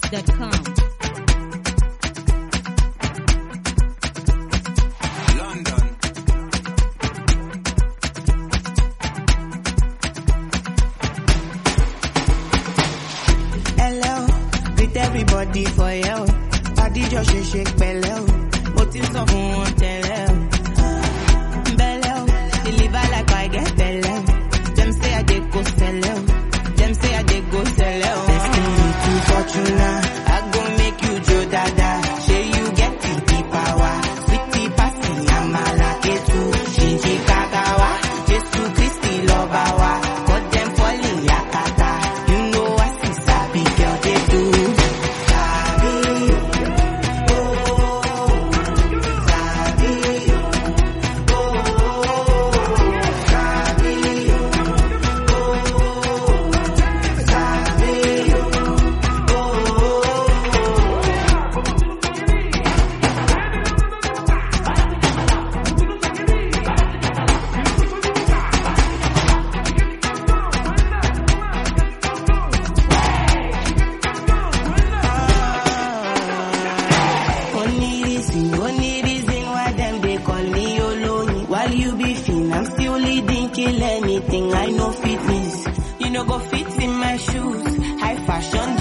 NigerPickup.com. Everybody for you, body just shake belly. Motive so fun tell belly, deliver like I get belly. Them say I dey go sell, them say I dey go sell. Destiny to fortuna, I go make you Joe Dada. Say you get the power, sweetie passy, amala ketu, shinji kagawa, Jesu Christi lobawa, got them falling yakata. You know I see sabi girl they do. Only reason why them they call me Oloni. While you be fin, I'm still leading, kill anything. I know fitness, you know go fit in my shoes. High fashion.